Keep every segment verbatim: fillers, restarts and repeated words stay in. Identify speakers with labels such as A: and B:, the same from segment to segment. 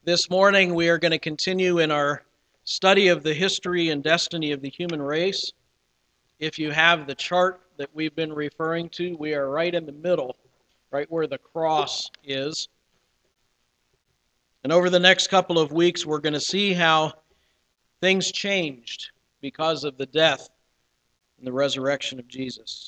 A: This morning we are going to continue in our study of the history and destiny of the human race. If you have the chart that we've been referring to, we are right in the middle, right where the cross is. And over the next couple of weeks, we're going to see how things changed because of the death and the resurrection of Jesus.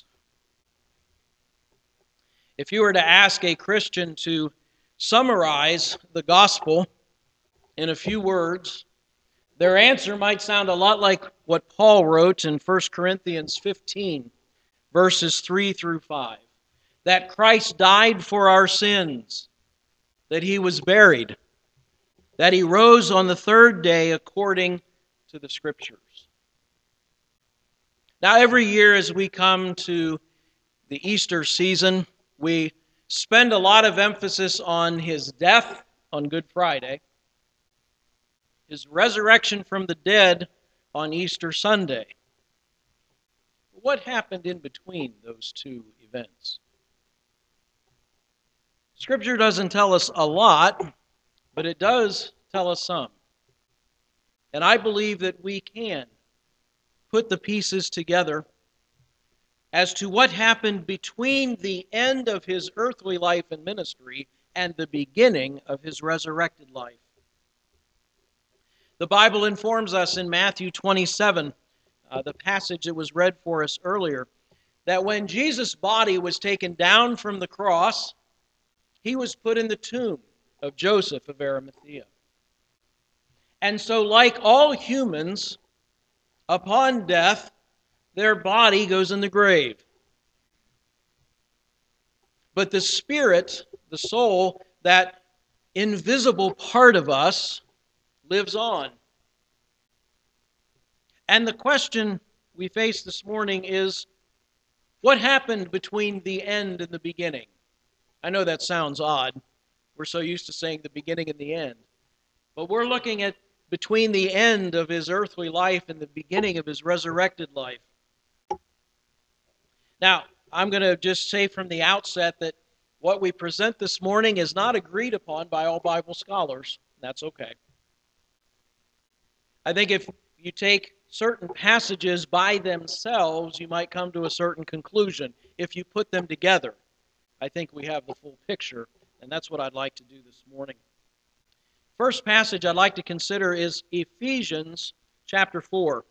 A: If you were to ask a Christian to summarize the gospel in a few words, their answer might sound a lot like what Paul wrote in First Corinthians fifteen, verses three through five. That Christ died for our sins, that he was buried, that he rose on the third day according to the Scriptures. Now, every year as we come to the Easter season, we spend a lot of emphasis on his death on Good Friday, his resurrection from the dead on Easter Sunday. What happened in between those two events? Scripture doesn't tell us a lot, but it does tell us some. And I believe that we can put the pieces together as to what happened between the end of his earthly life and ministry and the beginning of his resurrected life. The Bible informs us in Matthew twenty-seven, uh, the passage that was read for us earlier, that when Jesus' body was taken down from the cross, he was put in the tomb of Joseph of Arimathea. And so, like all humans, upon death, their body goes in the grave. But the spirit, the soul, that invisible part of us, lives on. And the question we face this morning is, what happened between the end and the beginning? I know that sounds odd. We're so used to saying the beginning and the end. But we're looking at between the end of his earthly life and the beginning of his resurrected life. Now, I'm going to just say from the outset that what we present this morning is not agreed upon by all Bible scholars. That's okay. I think if you take certain passages by themselves, you might come to a certain conclusion. If you put them together, I think we have the full picture, and that's what I'd like to do this morning. First passage I'd like to consider is Ephesians chapter four.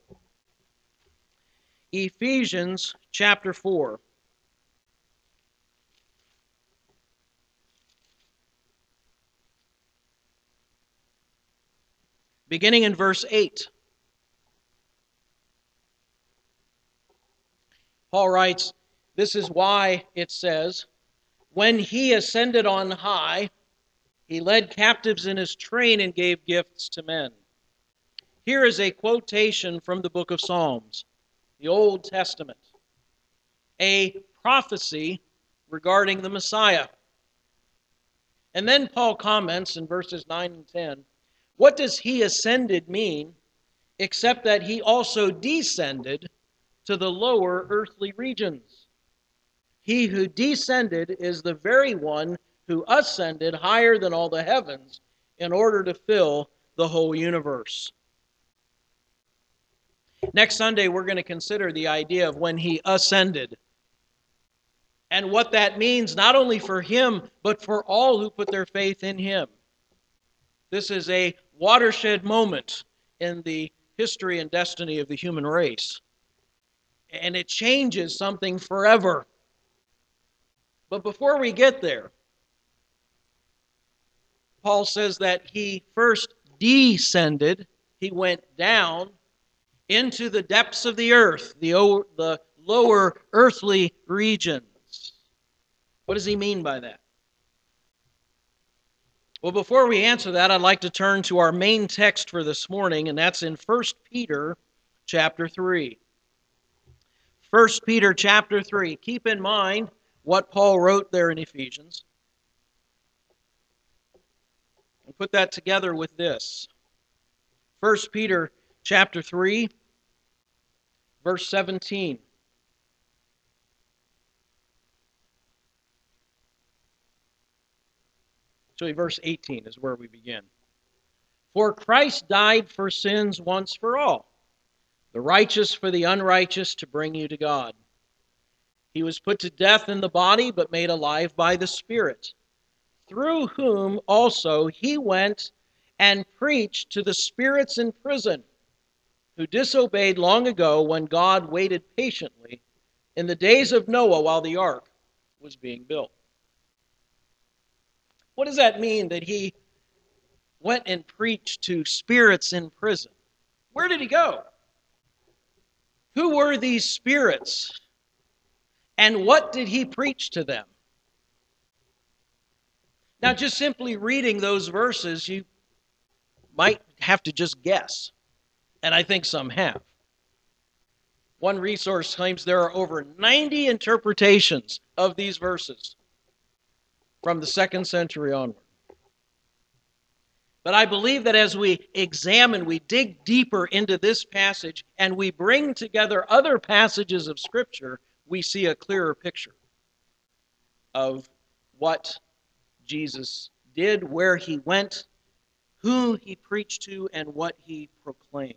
A: Ephesians chapter four. Beginning in verse eight. Paul writes, "This is why it says, when he ascended on high, he led captives in his train and gave gifts to men." Here is a quotation from the book of Psalms, the Old Testament, a prophecy regarding the Messiah. And then Paul comments in verses nine and ten, what does he ascended mean except that he also descended to the lower earthly regions? He who descended is the very one who ascended higher than all the heavens in order to fill the whole universe. Next Sunday, we're going to consider the idea of when he ascended and what that means not only for him, but for all who put their faith in him. This is a watershed moment in the history and destiny of the human race. And it changes something forever. But before we get there, Paul says that he first descended, he went down into the depths of the earth, the, o- the lower earthly regions. What does he mean by that? Well, before we answer that, I'd like to turn to our main text for this morning, and that's in First Peter chapter three. First Peter chapter three. Keep in mind what Paul wrote there in Ephesians. And put that together with this. First Peter chapter three, verse seventeen. Actually, verse eighteen is where we begin. For Christ died for sins once for all, the righteous for the unrighteous, to bring you to God. He was put to death in the body, but made alive by the Spirit, through whom also he went and preached to the spirits in prison, who disobeyed long ago when God waited patiently in the days of Noah while the ark was being built. What does that mean that he went and preached to spirits in prison? Where did he go? Who were these spirits? And what did he preach to them? Now, just simply reading those verses, you might have to just guess. And I think some have. One resource claims there are over ninety interpretations of these verses from the second century onward. But I believe that as we examine, we dig deeper into this passage, and we bring together other passages of Scripture, we see a clearer picture of what Jesus did, where he went, who he preached to, and what he proclaimed.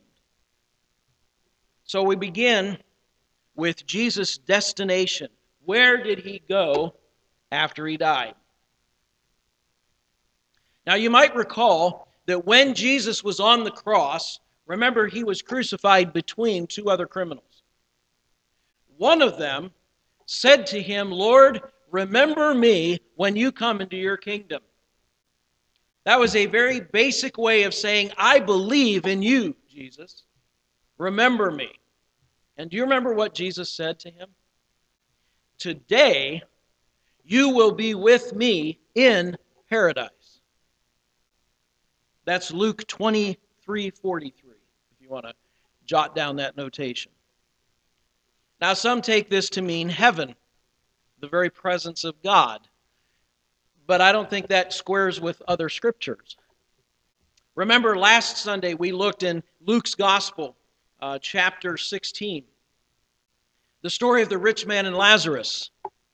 A: So we begin with Jesus' destination. Where did he go after he died? Now you might recall that when Jesus was on the cross, remember he was crucified between two other criminals. One of them said to him, "Lord, remember me when you come into your kingdom." That was a very basic way of saying, I believe in you, Jesus. Remember me. And do you remember what Jesus said to him? Today, you will be with me in paradise. That's Luke twenty-three forty-three, if you want to jot down that notation. Now, some take this to mean heaven, the very presence of God. But I don't think that squares with other scriptures. Remember, last Sunday we looked in Luke's Gospel, uh, chapter sixteen, the story of the rich man and Lazarus.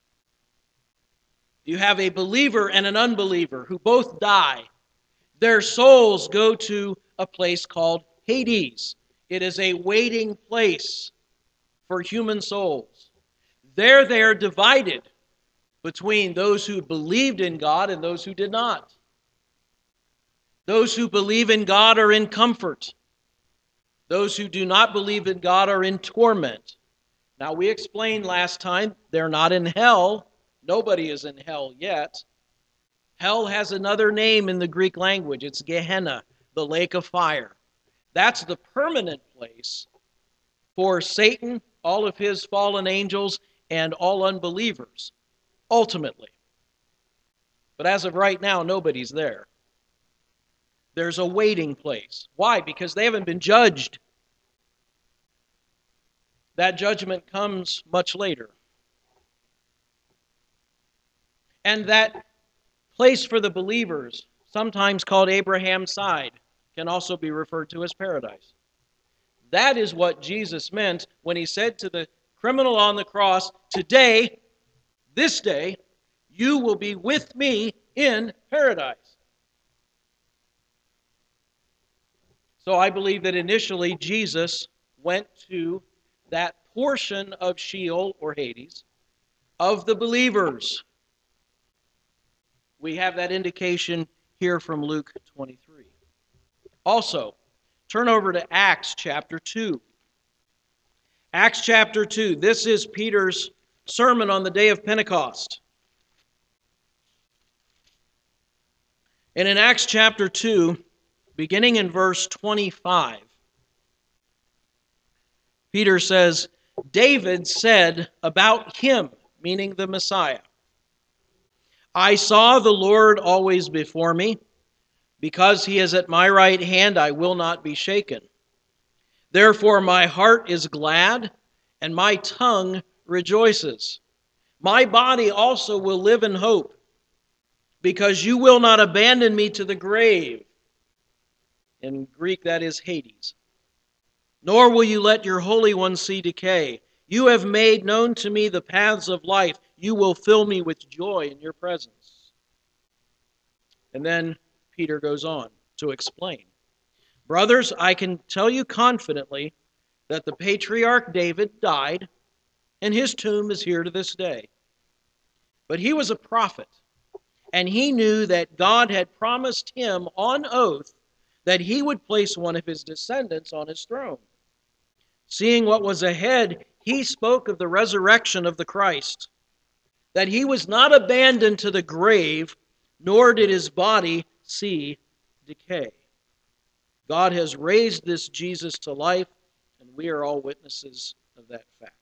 A: You have a believer and an unbeliever who both die. Their souls go to a place called Hades. It is a waiting place for human souls. There they are divided between those who believed in God and those who did not. Those who believe in God are in comfort. Those who do not believe in God are in torment. Now, we explained last time they're not in hell. Nobody is in hell yet. Hell has another name in the Greek language. It's Gehenna, the lake of fire. That's the permanent place for Satan, all of his fallen angels, and all unbelievers, ultimately. But as of right now, nobody's there. There's a waiting place. Why? Because they haven't been judged. That judgment comes much later. And that place for the believers, sometimes called Abraham's side, can also be referred to as paradise. That is what Jesus meant when he said to the criminal on the cross, today, this day, you will be with me in paradise. So I believe that initially Jesus went to that portion of Sheol or Hades of the believers. We have that indication here from Luke twenty-three. Also, turn over to Acts chapter two. Acts chapter two. This is Peter's sermon on the day of Pentecost. And in Acts chapter two, beginning in verse twenty-five, Peter says, David said about him, meaning the Messiah, I saw the Lord always before me. Because he is at my right hand, I will not be shaken. Therefore my heart is glad, and my tongue rejoices. My body also will live in hope, because you will not abandon me to the grave. In Greek, that is Hades. Nor will you let your Holy One see decay. You have made known to me the paths of life. You will fill me with joy in your presence. And then Peter goes on to explain. Brothers, I can tell you confidently that the patriarch David died, and his tomb is here to this day. But he was a prophet, and he knew that God had promised him on oath that he would place one of his descendants on his throne. Seeing what was ahead, he spoke of the resurrection of the Christ, that he was not abandoned to the grave, nor did his body see decay. God has raised this Jesus to life, and we are all witnesses of that fact.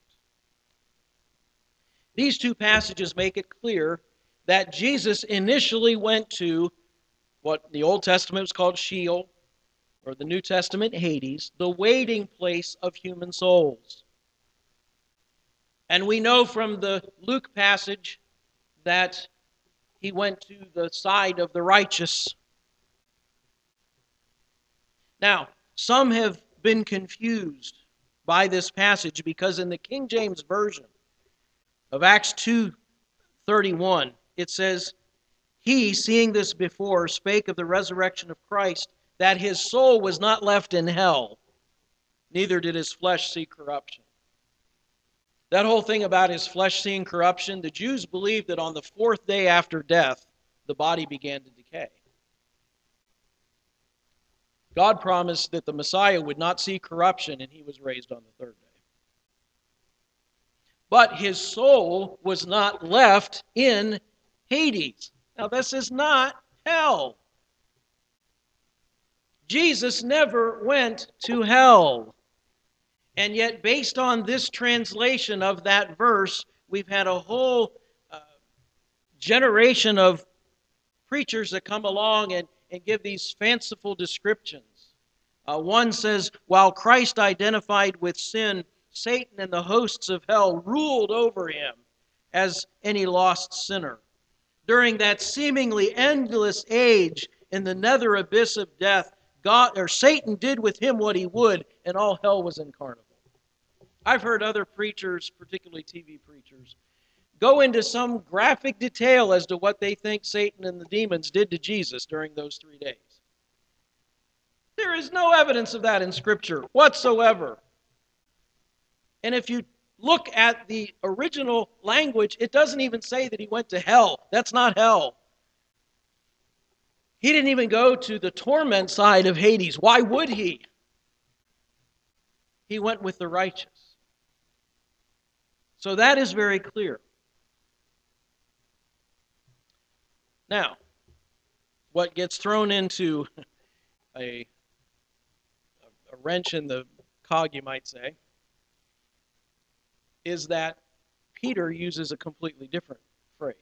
A: These two passages make it clear that Jesus initially went to what the Old Testament was called Sheol, or the New Testament Hades, the waiting place of human souls. And we know from the Luke passage that he went to the side of the righteous. Now, some have been confused by this passage because in the King James Version of Acts two thirty-one, it says, "He, seeing this before, spake of the resurrection of Christ, that his soul was not left in hell, neither did his flesh see corruption." That whole thing about his flesh seeing corruption, the Jews believed that on the fourth day after death, the body began to decay. God promised that the Messiah would not see corruption, and he was raised on the third day. But his soul was not left in Hades. Now, this is not hell. Jesus never went to hell. And yet, based on this translation of that verse, we've had a whole uh, generation of preachers that come along and, and give these fanciful descriptions. Uh, one says, while Christ identified with sin, Satan and the hosts of hell ruled over him as any lost sinner. During that seemingly endless age in the nether abyss of death, God or Satan did with him what he would, and all hell was incarnable. I've heard other preachers, particularly T V preachers, go into some graphic detail as to what they think Satan and the demons did to Jesus during those three days. There is no evidence of that in Scripture whatsoever. And if you look at the original language, it doesn't even say that he went to hell. That's not hell. He didn't even go to the torment side of Hades. Why would he? He went with the righteous. So that is very clear. Now, what gets thrown into a, a wrench in the cog, you might say, is that Peter uses a completely different phrase.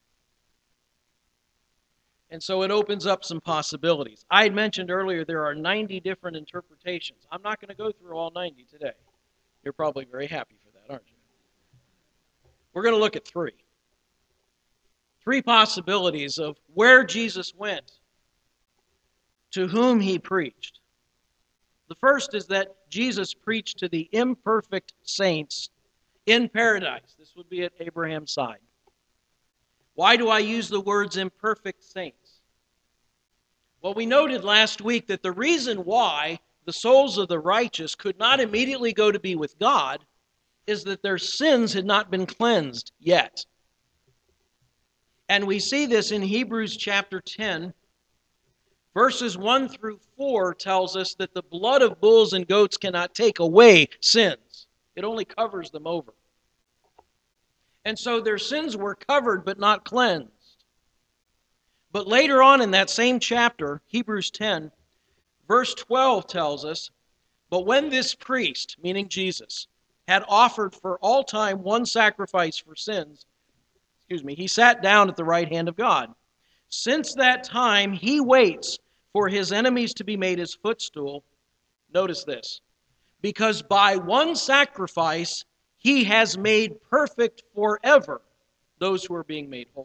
A: And so it opens up some possibilities. I had mentioned earlier there are ninety different interpretations. I'm not going to go through all ninety today. You're probably very happy for that, aren't you? We're going to look at three. Three possibilities of where Jesus went, to whom he preached. The first is that Jesus preached to the imperfect saints in paradise. This would be at Abraham's side. Why do I use the words imperfect saints? Well, we noted last week that the reason why the souls of the righteous could not immediately go to be with God is that their sins had not been cleansed yet. And we see this in Hebrews chapter ten. Verses one through four tells us that the blood of bulls and goats cannot take away sins. It only covers them over. And so their sins were covered but not cleansed. But later on in that same chapter, Hebrews ten, verse twelve tells us, but when this priest, meaning Jesus, had offered for all time one sacrifice for sins, excuse me, he sat down at the right hand of God. Since that time, he waits for his enemies to be made his footstool. Notice this. Because by one sacrifice, he has made perfect forever those who are being made holy.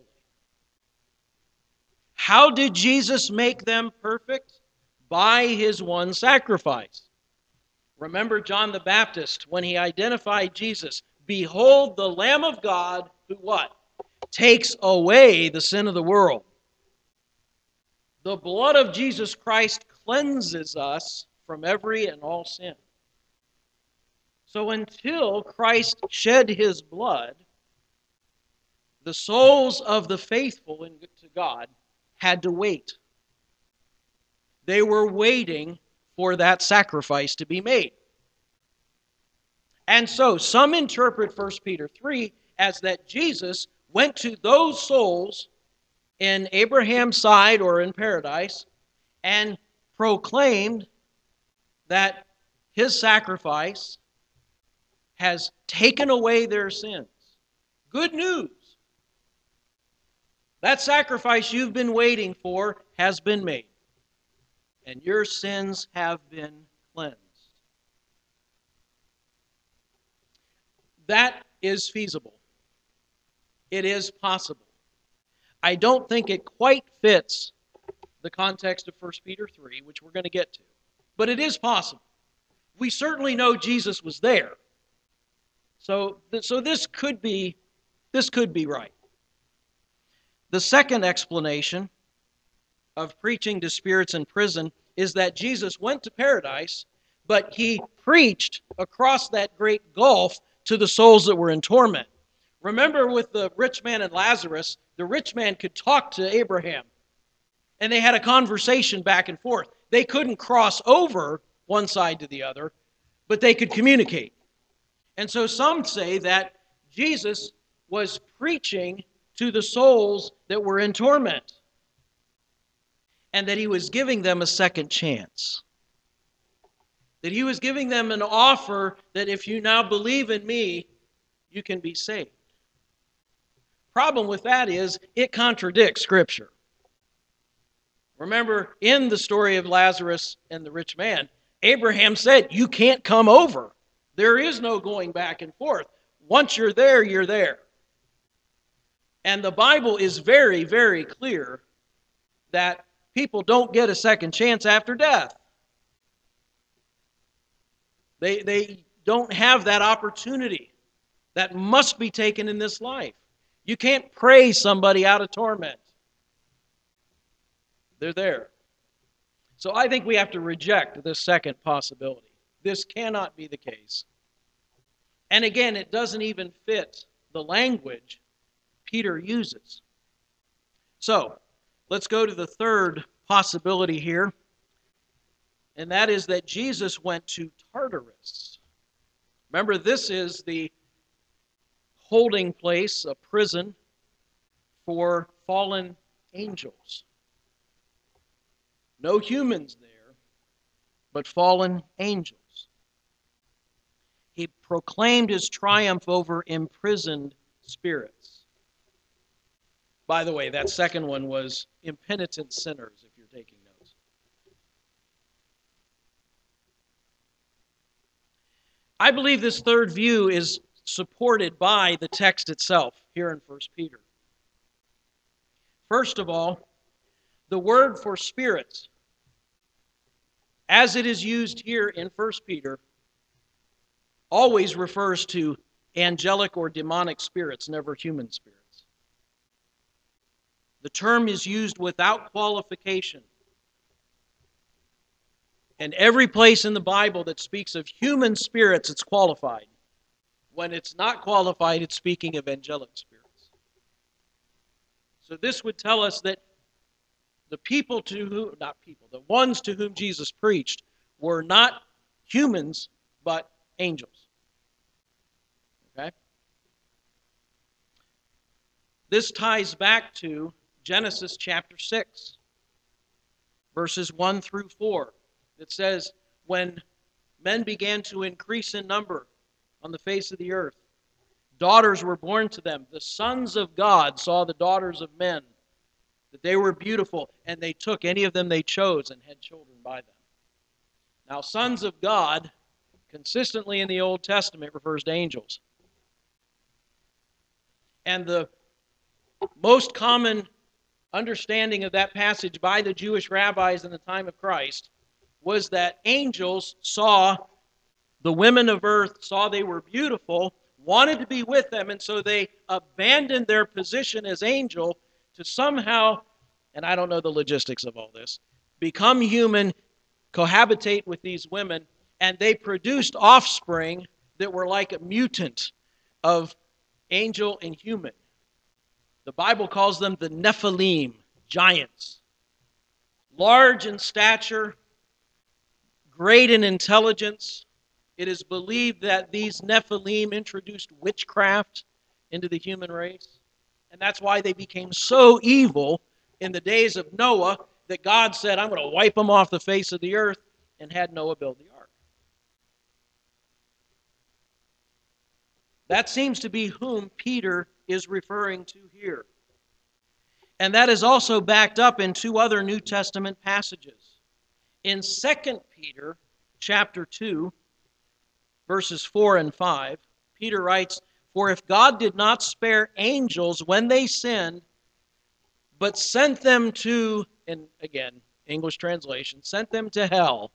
A: How did Jesus make them perfect? By his one sacrifice. Remember John the Baptist when he identified Jesus. Behold the Lamb of God who what? Takes away the sin of the world. The blood of Jesus Christ cleanses us from every and all sin. So until Christ shed his blood, the souls of the faithful to God had to wait. They were waiting for that sacrifice to be made. And so some interpret First Peter three as that Jesus went to those souls in Abraham's side or in paradise and proclaimed that his sacrifice has taken away their sins. Good news. That sacrifice you've been waiting for has been made, and your sins have been cleansed. That is feasible. It is possible. I don't think it quite fits the context of First Peter three, which we're going to get to, but it is possible. We certainly know Jesus was there. So, so this could be, this could be right. The second explanation of preaching to spirits in prison is that Jesus went to paradise, but he preached across that great gulf to the souls that were in torment. Remember with the rich man and Lazarus, the rich man could talk to Abraham, and they had a conversation back and forth. They couldn't cross over one side to the other, but they could communicate. And so some say that Jesus was preaching to the souls that were in torment, and that he was giving them a second chance. That he was giving them an offer that if you now believe in me, you can be saved. Problem with that is it contradicts Scripture. Remember, in the story of Lazarus and the rich man, Abraham said, you can't come over. There is no going back and forth. Once you're there, you're there. And the Bible is very, very clear that people don't get a second chance after death. They, they don't have that opportunity. That must be taken in this life. You can't pray somebody out of torment. They're there. So I think we have to reject this second possibility. This cannot be the case. And again, it doesn't even fit the language Peter uses. So, let's go to the third possibility here, and that is that Jesus went to Tartarus. Remember, this is the holding place, a prison for fallen angels. No humans there, but fallen angels. He proclaimed his triumph over imprisoned spirits. By the way, that second one was impenitent sinners, if you're taking notes. I believe this third view is supported by the text itself here in First Peter. First of all, the word for spirits, as it is used here in First Peter, always refers to angelic or demonic spirits, never human spirits. The term is used without qualification. And every place in the Bible that speaks of human spirits, it's qualified. When it's not qualified, it's speaking of angelic spirits. So this would tell us that the people to whom, not people, the ones to whom Jesus preached were not humans, but angels. Okay? This ties back to Genesis chapter six, verses one through four. It says, when men began to increase in number on the face of the earth, daughters were born to them. The sons of God saw the daughters of men, that they were beautiful, and they took any of them they chose and had children by them. Now, sons of God, consistently in the Old Testament, refers to angels. And the most common understanding of that passage by the Jewish rabbis in the time of Christ was that angels saw the women of earth, saw they were beautiful, wanted to be with them, and so they abandoned their position as angel to somehow, and I don't know the logistics of all this, become human, cohabitate with these women, and they produced offspring that were like a mutant of angel and human. The Bible calls them the Nephilim, giants. Large in stature, great in intelligence. It is believed that these Nephilim introduced witchcraft into the human race. And that's why they became so evil in the days of Noah that God said, I'm going to wipe them off the face of the earth, and had Noah build the ark. That seems to be whom Peter is referring to here. And that is also backed up in two other New Testament passages. In Second Peter chapter two, verses four and five, Peter writes, For if God did not spare angels when they sinned, but sent them to, and again, English translation, sent them to hell.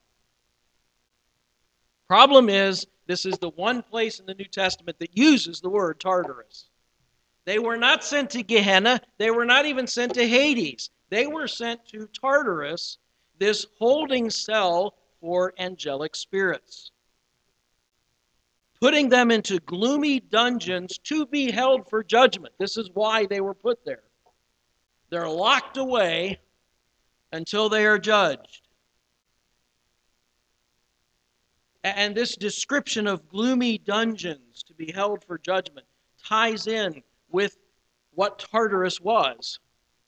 A: Problem is, this is the one place in the New Testament that uses the word Tartarus. They were not sent to Gehenna. They were not even sent to Hades. They were sent to Tartarus, this holding cell for angelic spirits, putting them into gloomy dungeons to be held for judgment. This is why they were put there. They're locked away until they are judged. And this description of gloomy dungeons to be held for judgment ties in with what Tartarus was.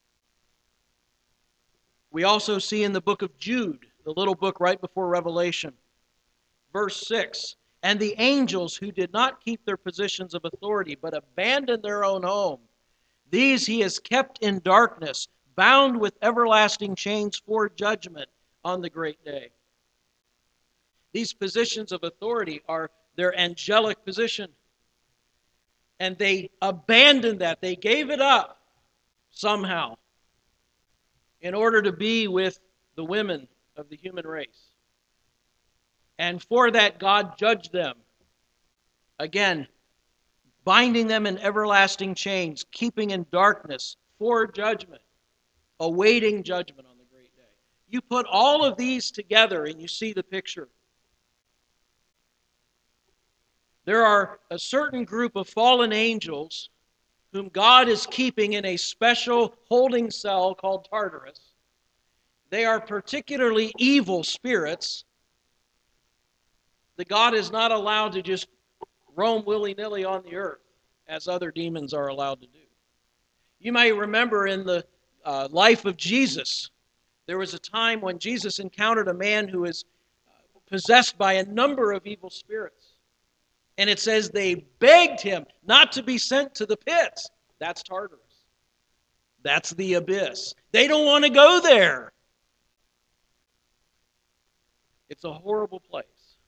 A: We also see in the book of Jude, the little book right before Revelation, verse six, And the angels who did not keep their positions of authority, but abandoned their own home, these he has kept in darkness, bound with everlasting chains for judgment on the great day. These positions of authority are their angelic position. And they abandoned that. They gave it up somehow in order to be with the women of the human race. And for that, God judged them. Again, binding them in everlasting chains, keeping in darkness for judgment, awaiting judgment on the great day. You put all of these together and you see the picture. There are a certain group of fallen angels whom God is keeping in a special holding cell called Tartarus. They are particularly evil spirits that God is not allowed to just roam willy-nilly on the earth as other demons are allowed to do. You may remember in the uh, life of Jesus, there was a time when Jesus encountered a man who was uh, possessed by a number of evil spirits. And it says they begged him not to be sent to the pits. That's Tartarus. That's the abyss. They don't want to go there. It's a horrible place.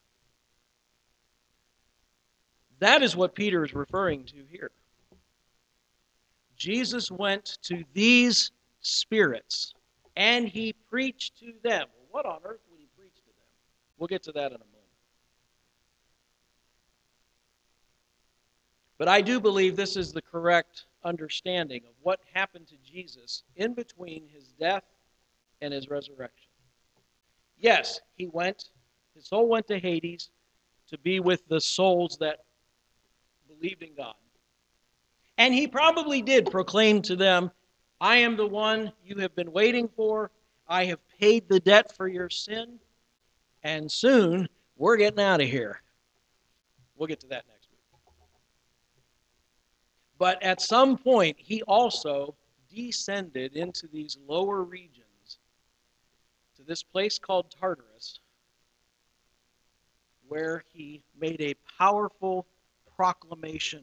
A: That is what Peter is referring to here. Jesus went to these spirits and he preached to them. Well, what on earth would he preach to them? We'll get to that in a moment. But I do believe this is the correct understanding of what happened to Jesus in between his death and his resurrection. Yes, he went, his soul went to Hades to be with the souls that believed in God. And he probably did proclaim to them, I am the one you have been waiting for. I have paid the debt for your sin. And soon, we're getting out of here. We'll get to that next week. But at some point, he also descended into these lower regions, to this place called Tartarus, where he made a powerful proclamation.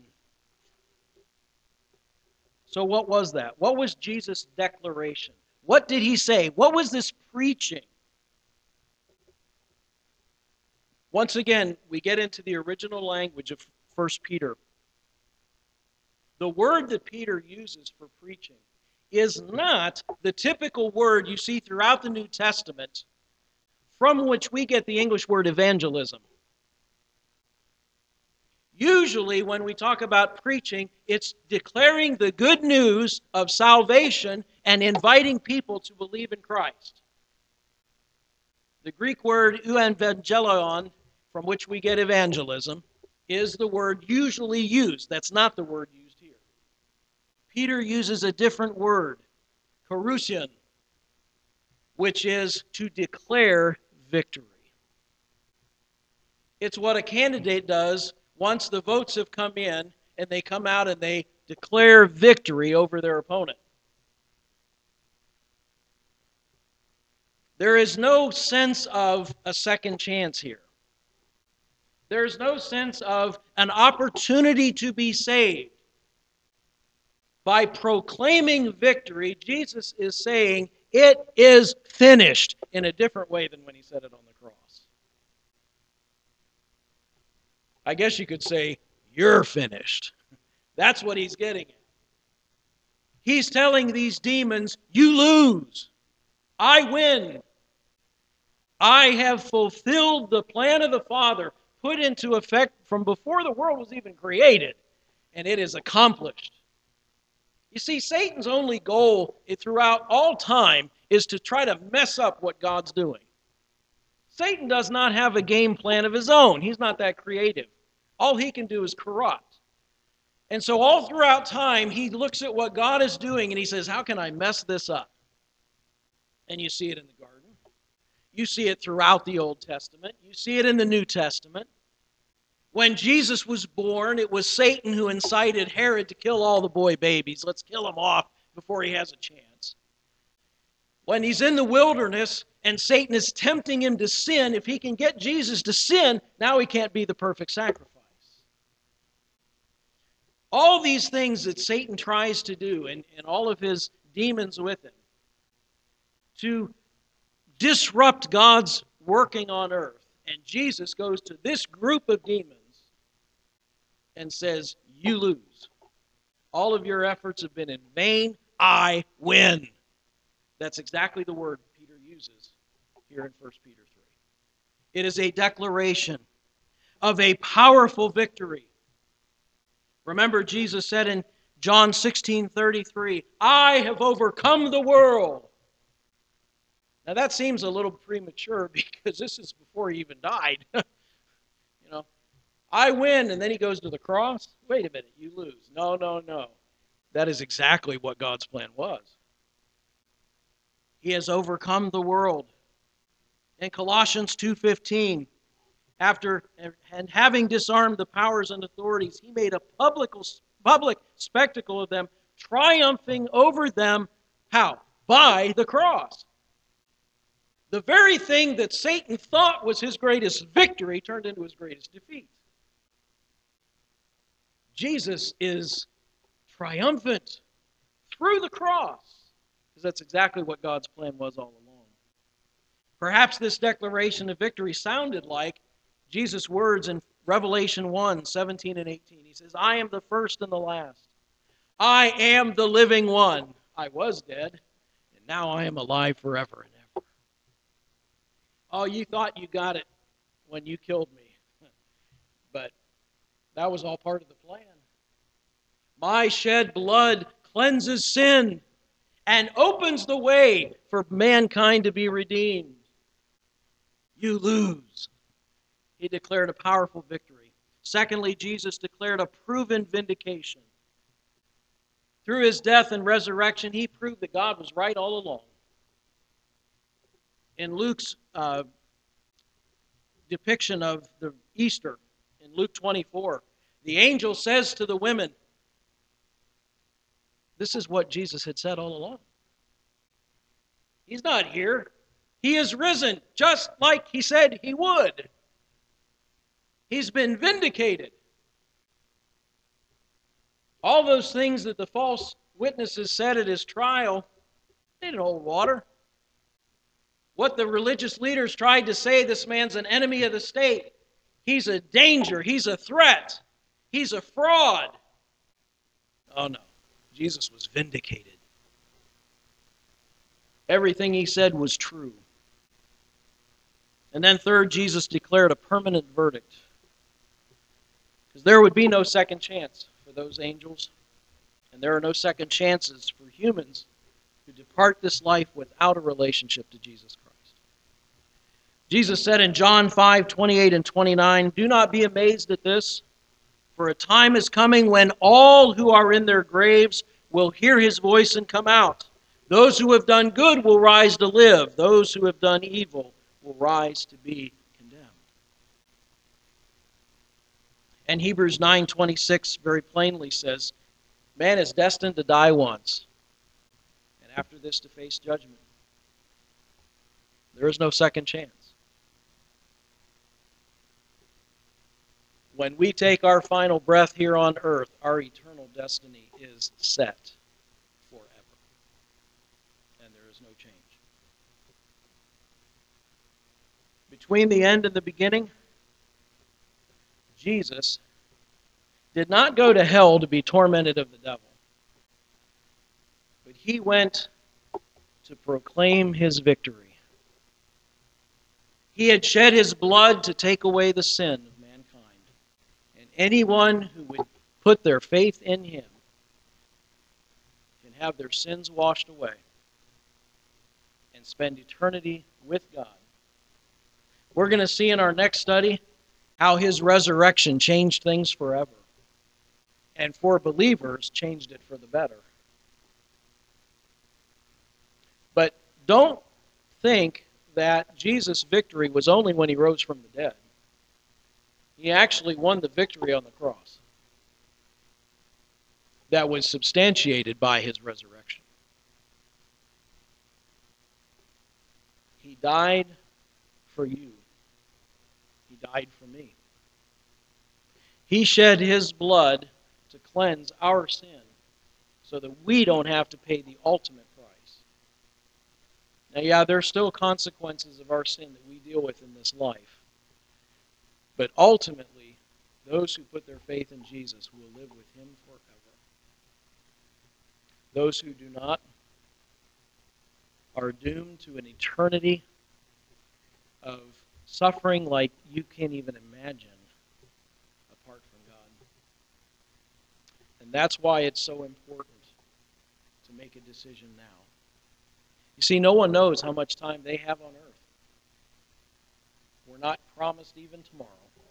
A: So what was that? What was Jesus' declaration? What did he say? What was this preaching? Once again, we get into the original language of First Peter. The word that Peter uses for preaching is not the typical word you see throughout the New Testament from which we get the English word evangelism. Usually when we talk about preaching, it's declaring the good news of salvation and inviting people to believe in Christ. The Greek word euangelion, from which we get evangelism, is the word usually used. That's not the word used here. Peter uses a different word, kerusion, which is to declare victory. It's what a candidate does once the votes have come in and they come out and they declare victory over their opponent. There is no sense of a second chance here. There is no sense of an opportunity to be saved. By proclaiming victory, Jesus is saying, it is finished, in a different way than when he said it on the cross. I guess you could say, you're finished. That's what he's getting at. He's telling these demons, you lose. I win. I have fulfilled the plan of the Father, put into effect from before the world was even created, and it is accomplished. You see, Satan's only goal throughout all time is to try to mess up what God's doing. Satan does not have a game plan of his own. He's not that creative. All he can do is corrupt. And so all throughout time, he looks at what God is doing and he says, how can I mess this up? And you see it in the garden. You see it throughout the Old Testament. You see it in the New Testament. When Jesus was born, it was Satan who incited Herod to kill all the boy babies. Let's kill him off before he has a chance. When he's in the wilderness and Satan is tempting him to sin, if he can get Jesus to sin, now he can't be the perfect sacrifice. All these things that Satan tries to do, and, and all of his demons with him, to disrupt God's working on earth. And Jesus goes to this group of demons and says, you lose. All of your efforts have been in vain. I win. That's exactly the word Peter uses here in First Peter three. It is a declaration of a powerful victory. Remember, Jesus said in John sixteen thirty-three, I have overcome the world. Now that seems a little premature because this is before he even died. You know, I win, and then he goes to the cross. Wait a minute, you lose. No, no, no. That is exactly what God's plan was. He has overcome the world. In Colossians two fifteen, after and having disarmed the powers and authorities, he made a public, public spectacle of them, triumphing over them, how? By the cross. The very thing that Satan thought was his greatest victory turned into his greatest defeat. Jesus is triumphant through the cross, because that's exactly what God's plan was all along. Perhaps this declaration of victory sounded like Jesus' words in Revelation one, seventeen and eighteen. He says, I am the first and the last. I am the living one. I was dead, and now I am alive forever and ever. Oh, you thought you got it when you killed me. But that was all part of the plan. My shed blood cleanses sin and opens the way for mankind to be redeemed. You lose. He declared a powerful victory. Secondly, Jesus declared a proven vindication. Through his death and resurrection, he proved that God was right all along. In Luke's uh, depiction of the Easter, in Luke twenty-four, the angel says to the women, this is what Jesus had said all along. He's not here. He is risen, just like he said he would. He's been vindicated. All those things that the false witnesses said at his trial, they didn't hold water. What the religious leaders tried to say, this man's an enemy of the state. He's a danger. He's a threat. He's a fraud. Oh no, Jesus was vindicated. Everything he said was true. And then third, Jesus declared a permanent verdict. Because there would be no second chance for those angels. And there are no second chances for humans who depart this life without a relationship to Jesus Christ. Jesus said in John five, twenty-eight and twenty-nine, "Do not be amazed at this, for a time is coming when all who are in their graves will hear his voice and come out. Those who have done good will rise to live. Those who have done evil will rise to be condemned." And Hebrews nine twenty-six very plainly says, "Man is destined to die once, and after this to face judgment. There is no second chance." When we take our final breath here on earth, our eternal destiny is set forever. And there is no change. Between the end and the beginning, Jesus did not go to hell to be tormented of the devil, but he went to proclaim his victory. He had shed his blood to take away the sin of mankind. And anyone who would put their faith in him can have their sins washed away and spend eternity with God. We're going to see in our next study how his resurrection changed things forever. And for believers, changed it for the better. But don't think that Jesus' victory was only when he rose from the dead. He actually won the victory on the cross. That was substantiated by his resurrection. He died for you. He died for me. He shed his blood to cleanse our sin so that we don't have to pay the ultimate price. Now, yeah, there are still consequences of our sin that we deal with in this life. But ultimately, those who put their faith in Jesus will live with him forever. Those who do not are doomed to an eternity of suffering like you can't even imagine apart from God. And that's why it's so important to make a decision now. You see, no one knows how much time they have on earth. We're not promised even tomorrow.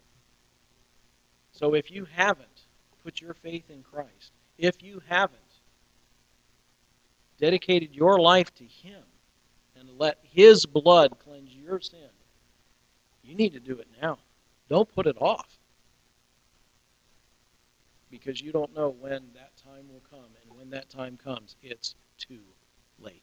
A: So if you haven't put your faith in Christ, if you haven't dedicated your life to him and let his blood cleanse your sin, you need to do it now. Don't put it off. Because you don't know when that time will come. And when that time comes, it's too late.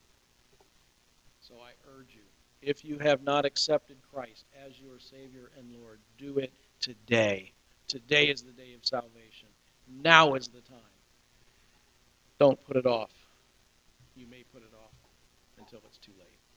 A: So I urge you, if you have not accepted Christ as your Savior and Lord, do it today. Today is the day of salvation. Now is the time. Don't put it off. You may put it off until it's too late.